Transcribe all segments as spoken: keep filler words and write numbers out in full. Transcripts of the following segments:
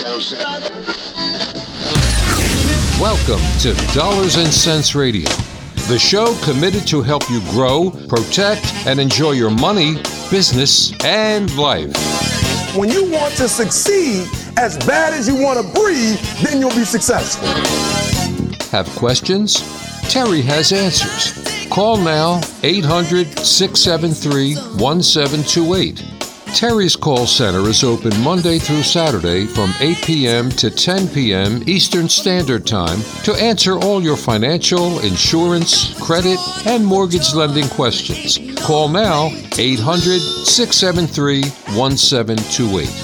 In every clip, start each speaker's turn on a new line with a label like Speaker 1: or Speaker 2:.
Speaker 1: Welcome to Dollars and Cents Radio, the show committed to help you grow, protect, and enjoy your money, business, and life.
Speaker 2: When you want to succeed as bad as you want to breathe, then you'll be successful.
Speaker 1: Have questions? Terry has answers. Call now, eight hundred, six seven three, one seven two eight. Terry's call center is open Monday through Saturday from eight p.m. to ten p.m. Eastern Standard Time to answer all your financial, insurance, credit, and mortgage lending questions. Call now, eight hundred, six seven three, one seven two eight.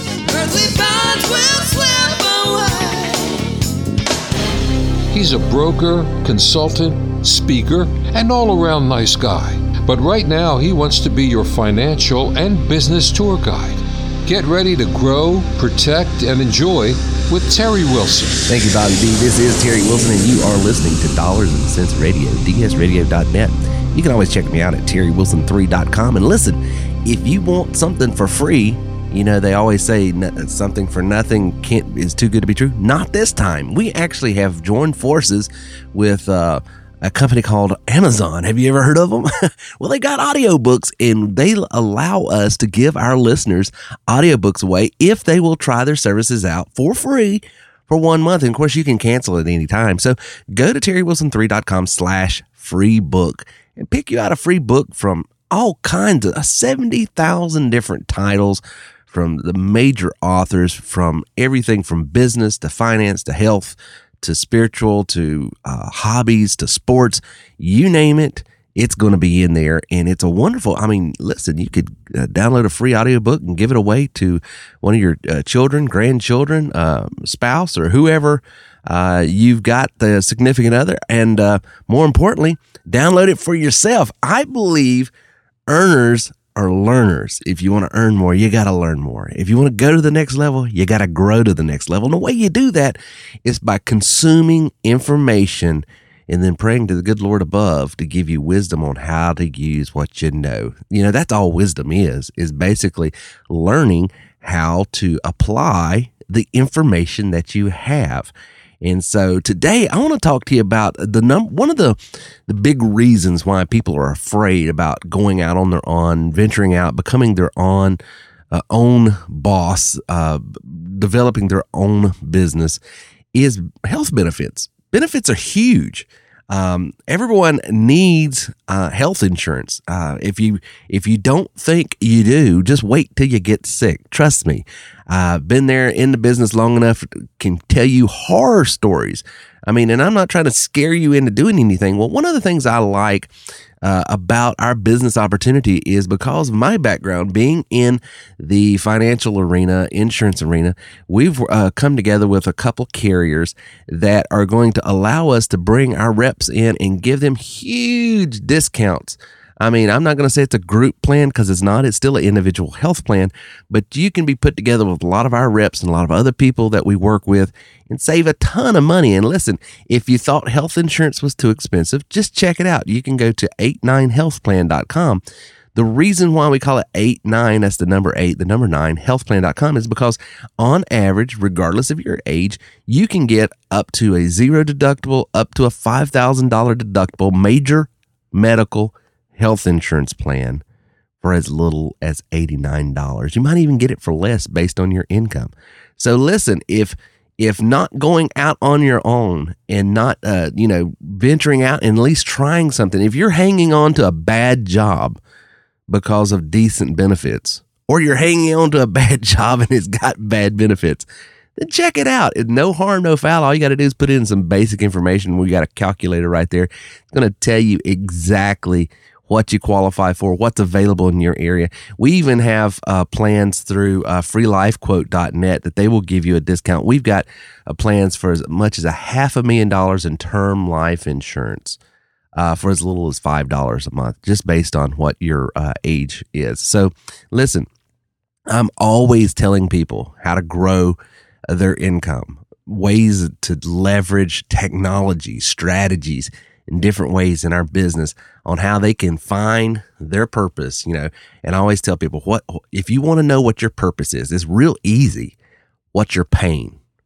Speaker 1: He's a broker, consultant, speaker, and all-around nice guy. But right now, he wants to be your financial and business tour guide. Get ready to grow, protect, and enjoy with Terry Wilson.
Speaker 3: Thank you, Bobby B. This is Terry Wilson, and you are listening to Dollars and Cents Radio, D S radio dot net. You can always check me out at terry wilson three dot com. And listen, if you want something for free, you know, they always say something for nothing can't, is too good to be true. Not this time. We actually have joined forces with uh, a company called Amazon. Have you ever heard of them? Well, they got audiobooks, and they allow us to give our listeners audiobooks away if they will try their services out for free for one month. And of course, you can cancel at any time. So go to terry wilson three dot com slash free book and pick you out a free book from all kinds of seventy thousand different titles from the major authors, from everything from business to finance to health to spiritual, to uh, hobbies, to sports, you name it, it's going to be in there. And it's a wonderful, I mean, listen, you could uh, download a free audiobook and give it away to one of your uh, children, grandchildren, uh, spouse, or whoever uh, you've got, the significant other. And uh, more importantly, download it for yourself. I believe earners are learners. If you want to earn more, you got to learn more. If you want to go to the next level, you got to grow to the next level. And the way you do that is by consuming information and then praying to the good Lord above to give you wisdom on how to use what you know. You know, that's all wisdom is, is basically learning how to apply the information that you have. And so today I want to talk to you about the num- one of the, the big reasons why people are afraid about going out on their own, venturing out, becoming their own, uh, own boss, uh, developing their own business is health benefits. Benefits are huge. Um, everyone needs uh, health insurance. Uh, if you if you don't think you do, just wait till you get sick. Trust me, I've uh, been there in the business long enough, can tell you horror stories. I mean, and I'm not trying to scare you into doing anything. Well, one of the things I like uh, about our business opportunity is because of my background being in the financial arena, insurance arena, we've uh, come together with a couple carriers that are going to allow us to bring our reps in and give them huge discounts. I mean, I'm not going to say it's a group plan because it's not. It's still an individual health plan, but you can be put together with a lot of our reps and a lot of other people that we work with and save a ton of money. And listen, if you thought health insurance was too expensive, just check it out. You can go to eight nine health plan dot com. The reason why we call it eight nine, that's the number eight, the number nine, health plan dot com, is because on average, regardless of your age, you can get up to a zero deductible, up to a five thousand dollars deductible major medical health insurance plan for as little as eighty-nine dollars. You might even get it for less based on your income. So listen, if if not going out on your own and not, uh, you know, venturing out and at least trying something, if you're hanging on to a bad job because of decent benefits, or you're hanging on to a bad job and it's got bad benefits, then check it out. It's no harm, no foul. All you got to do is put in some basic information. We got a calculator right there. It's going to tell you exactly what you qualify for, what's available in your area. We even have uh, plans through uh, free life quote dot net that they will give you a discount. We've got uh, plans for as much as a half a million dollars in term life insurance uh, for as little as five dollars a month, just based on what your uh, age is. So listen, I'm always telling people how to grow their income, ways to leverage technology, strategies, in different ways in our business on how they can find their purpose, you know. And I always tell people, what if you want to know what your purpose is, it's real easy. What's your pain?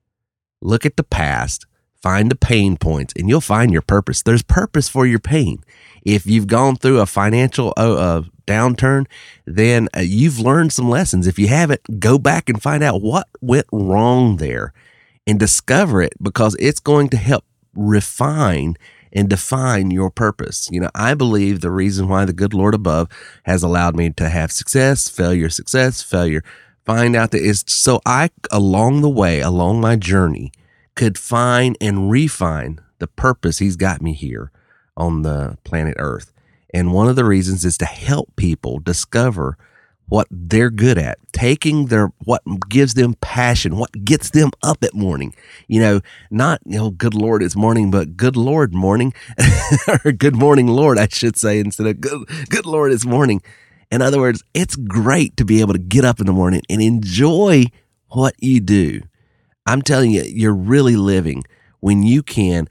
Speaker 3: look at the past, find the pain points, and you'll find your purpose. There's purpose for your pain. If you've gone through a financial uh, downturn, then uh, you've learned some lessons. If you haven't, go back and find out what went wrong there and discover it, because it's going to help refine and define your purpose. You know, I believe the reason why the good Lord above has allowed me to have success, failure, success, failure, find out that is so I, along the way, along my journey, could find and refine the purpose he's got me here on the planet Earth. And one of the reasons is to help people discover what they're good at, taking their, what gives them passion, what gets them up at morning, you know, not, you know, good Lord, it's morning, but good Lord morning, or good morning, Lord, I should say, instead of good, good Lord, it's morning. In other words, it's great to be able to get up in the morning and enjoy what you do. I'm telling you, you're really living when you can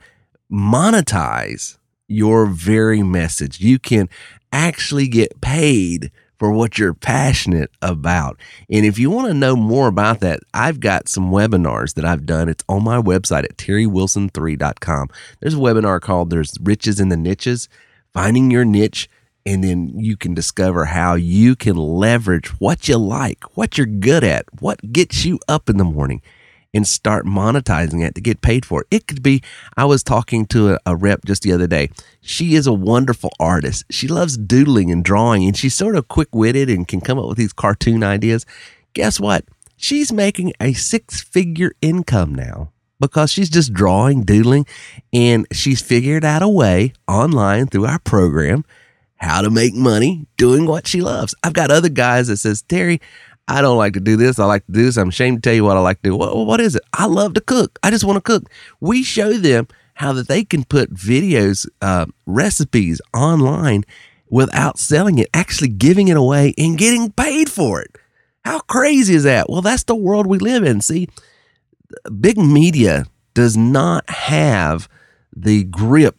Speaker 3: monetize your very message. You can actually get paid for what you're passionate about. And if you want to know more about that, I've got some webinars that I've done. It's on my website at terry wilson three dot com. There's a webinar called There's Riches in the Niches, Finding Your Niche, and then you can discover how you can leverage what you like, what you're good at, what gets you up in the morning, and start monetizing it to get paid for it. It could be, I was talking to a, a rep just the other day. She is a wonderful artist. She loves doodling and drawing, and she's sort of quick-witted and can come up with these cartoon ideas. Guess what? She's making a six-figure income now because she's just drawing, doodling, and she's figured out a way online through our program how to make money doing what she loves. I've got other guys that says, Terry, I don't like to do this. I like to do this. I'm ashamed to tell you what I like to do. What, what is it? I love to cook. I just want to cook. We show them how that they can put videos, uh, recipes online without selling it, actually giving it away and getting paid for it. How crazy is that? Well, that's the world we live in. See, big media does not have the grip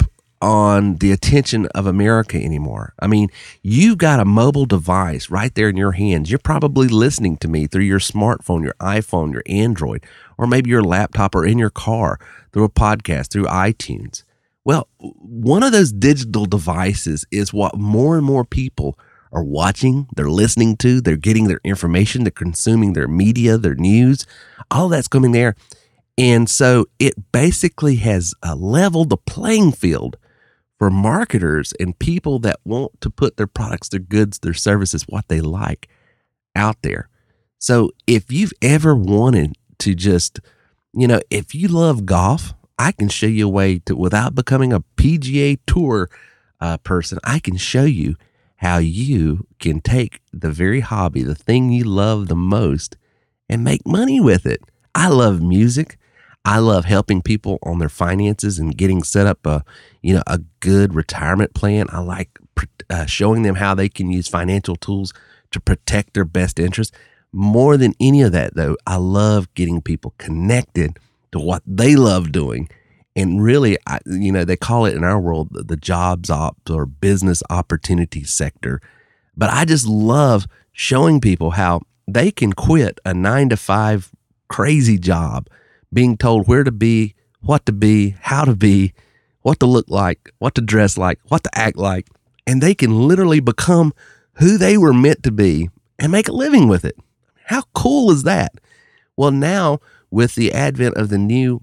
Speaker 3: on the attention of America anymore. I mean, you've got a mobile device right there in your hands. You're probably listening to me through your smartphone, your iPhone, your Android, or maybe your laptop or in your car through a podcast, through iTunes. Well, one of those digital devices is what more and more people are watching, they're listening to, they're getting their information, they're consuming their media, their news, all that's coming there. And so it basically has uh, leveled the playing field for marketers and people that want to put their products, their goods, their services, what they like out there. So if you've ever wanted to just, you know, if you love golf, I can show you a way to, without becoming a P G A Tour uh, person, I can show you how you can take the very hobby, the thing you love the most, and make money with it. I love music. I love helping people on their finances and getting set up a, you know, a good retirement plan. I like uh, showing them how they can use financial tools to protect their best interest. More than any of that, though, I love getting people connected to what they love doing. And really, I, you know, they call it in our world the, the jobs ops or business opportunity sector. But I just love showing people how they can quit a nine to five crazy job, being told where to be, what to be, how to be, what to look like, what to dress like, what to act like, and they can literally become who they were meant to be and make a living with it. How cool is that? Well, now with the advent of the new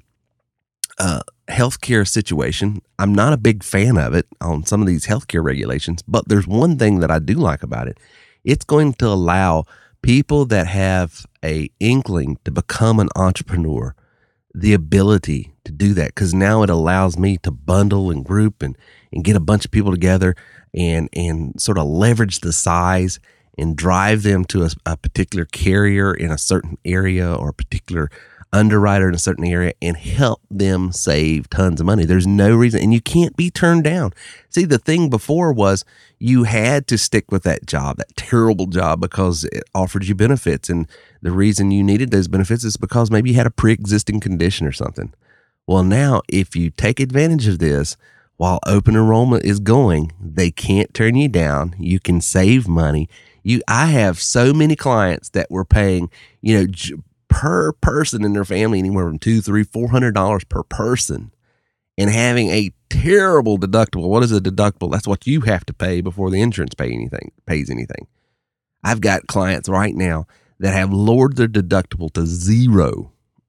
Speaker 3: uh, healthcare situation, I'm not a big fan of it on some of these healthcare regulations, but there's one thing that I do like about it. It's going to allow people that have a inkling to become an entrepreneur the ability to do that, because now it allows me to bundle and group and, and get a bunch of people together and, and sort of leverage the size and drive them to a, a particular carrier in a certain area or a particular underwriter in a certain area and help them save tons of money. There's no reason, and you can't be turned down. See, the thing before was you had to stick with that job, that terrible job, because it offered you benefits. And the reason you needed those benefits is because maybe you had a pre-existing condition or something. Well, now if you take advantage of this while open enrollment is going, they can't turn you down. You can save money. You, I have so many clients that were paying, you know, j- per person in their family, anywhere from two, three, four hundred dollars per person, and having a terrible deductible. What is a deductible? That's what you have to pay before the insurance pay anything pays anything. I've got clients right now that have lowered their deductible to zero,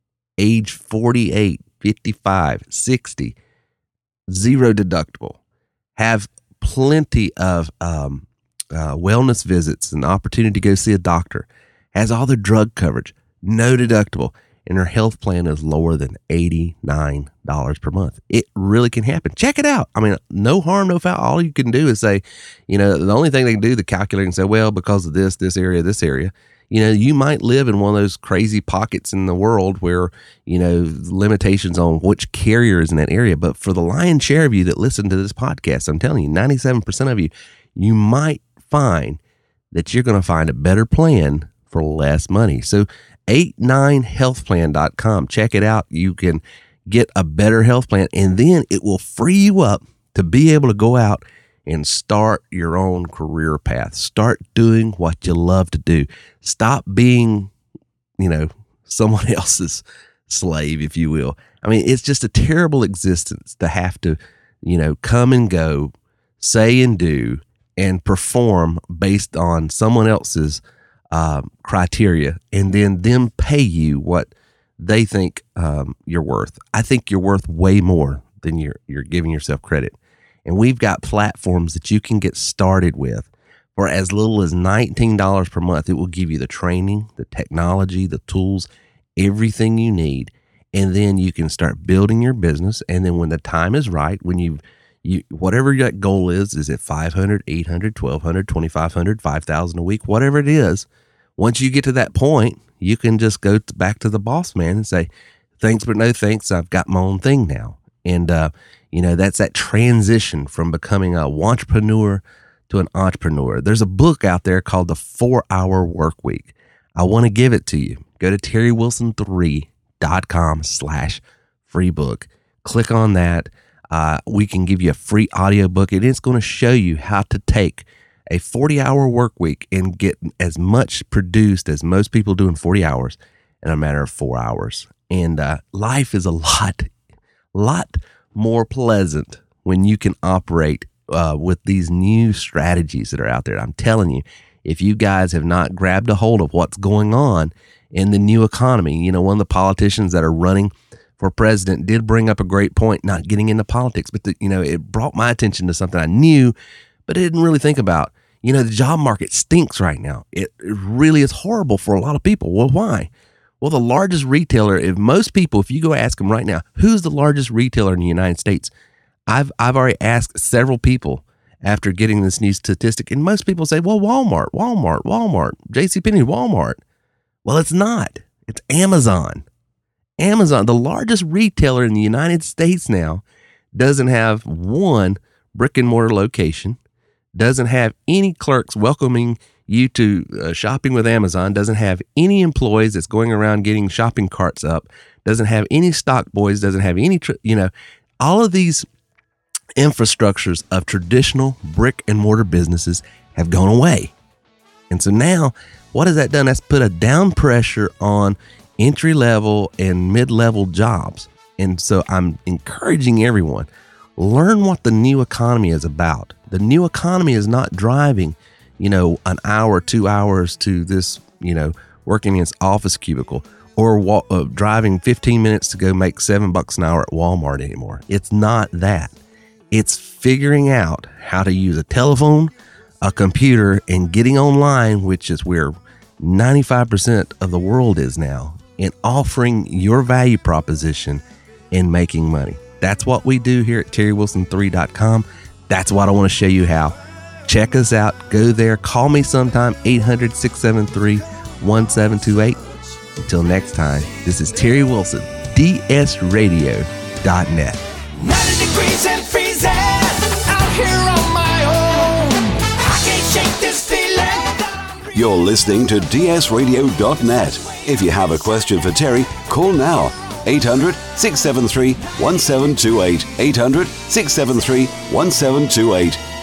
Speaker 3: age forty-eight, fifty-five, sixty, zero deductible, have plenty of um, uh, wellness visits and opportunity to go see a doctor, has all their drug coverage, no deductible, and her health plan is lower than eighty-nine dollars per month. It really can happen. Check it out. I mean, no harm, no foul. All you can do is say, you know, the only thing they can do, the calculator, and say, well, because of this, this area, this area, you know, you might live in one of those crazy pockets in the world where, you know, limitations on which carrier is in that area. But for the lion's share of you that listen to this podcast, I'm telling you, ninety-seven percent of you, you might find that you're going to find a better plan for less money. So eight nine health plan dot com. Check it out. You can get a better health plan, and then it will free you up to be able to go out and start your own career path. Start doing what you love to do. Stop being, you know, someone else's slave, if you will. I mean, it's just a terrible existence to have to, you know, come and go, say and do, and perform based on someone else's um, criteria, and then them pay you what they think um, you're worth. I think you're worth way more than you're you're giving yourself credit. And we've got platforms that you can get started with for as little as nineteen dollars per month. It will give you the training, the technology, the tools, everything you need. And then you can start building your business. And then when the time is right, when you've, you, whatever your goal is, is it five hundred, eight hundred, twelve hundred, twenty-five hundred, five thousand a week, whatever it is, once you get to that point, you can just go to, back to the boss man and say, thanks, but no thanks. I've got my own thing now. And, uh, you know, that's that transition from becoming a wantrepreneur to an entrepreneur. There's a book out there called The four hour Work Week. I want to give it to you. Go to terry wilson three dot com slash free book. Click on that. Uh, we can give you a free audiobook, and it's going to show you how to take a forty hour work week and get as much produced as most people do in forty hours in a matter of four hours. And uh, life is a lot, lot more pleasant when you can operate uh, with these new strategies that are out there. I'm telling you, if you guys have not grabbed a hold of what's going on in the new economy, you know, one of the politicians that are running for president did bring up a great point, not getting into politics, but the, you know, it brought my attention to something I knew, but I didn't really think about. You know, the job market stinks right now. It, it really is horrible for a lot of people. Well, why? Well, the largest retailer, if most people, if you go ask them right now, who's the largest retailer in the United States? I've I've already asked several people after getting this new statistic, and most people say, well, Walmart, Walmart, Walmart, JCPenney, Walmart. Well, it's not. It's Amazon. Amazon, the largest retailer in the United States now, doesn't have one brick and mortar location, doesn't have any clerks welcoming you to uh, shopping with Amazon, doesn't have any employees that's going around getting shopping carts up, doesn't have any stock boys, doesn't have any, tr- you know, all of these infrastructures of traditional brick and mortar businesses have gone away. And so now, what has that done? That's put a down pressure on entry level and mid-level jobs. And so I'm encouraging everyone, learn what the new economy is about. The new economy is not driving, you know, an hour, two hours to this, you know, working in its office cubicle, or wa- uh, driving fifteen minutes to go make seven bucks an hour at Walmart anymore. It's not that. It's figuring out how to use a telephone, a computer, and getting online, which is where ninety-five percent of the world is now, and offering your value proposition and making money. That's what we do here at terry wilson three dot com. That's what I want to show you how. Check us out. Go there. Call me sometime, eight hundred, six seven three, one seven two eight. Until next time, this is Terry Wilson, D S radio dot net.
Speaker 4: ninety degrees and freezing out here on my own. I can't shake this feeling.
Speaker 5: You're listening to D S radio dot net. If you have a question for Terry, call now. eight hundred, six seven three, one seven two eight. eight hundred, six seven three, one seven two eight.